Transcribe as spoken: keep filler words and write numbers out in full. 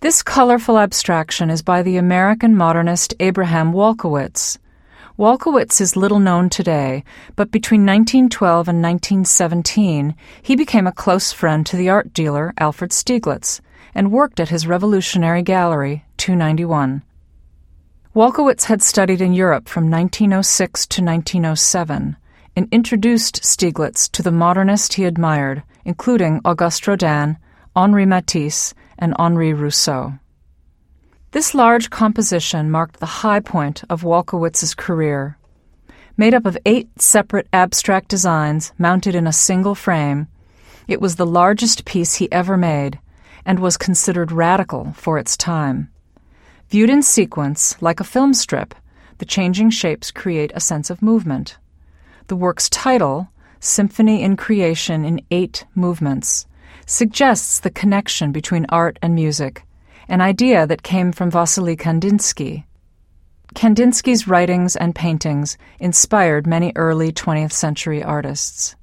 This colorful abstraction is by the American modernist Abraham Wolkowitz. Wolkowitz is little known today, but between nineteen twelve and nineteen seventeen, he became a close friend to the art dealer Alfred Stieglitz and worked at his revolutionary gallery, two ninety-one. Wolkowitz had studied in Europe from nineteen oh six to nineteen oh seven and introduced Stieglitz to the modernists he admired, including Auguste Rodin, Henri Matisse, and Henri Rousseau. This large composition marked the high point of Wolkowitz's career. Made up of eight separate abstract designs mounted in a single frame, it was the largest piece he ever made and was considered radical for its time. Viewed in sequence, like a film strip, the changing shapes create a sense of movement. The work's title, Symphony in Creation in Eight Movements, suggests the connection between art and music, an idea that came from Wassily Kandinsky. Kandinsky's writings and paintings inspired many early twentieth century artists.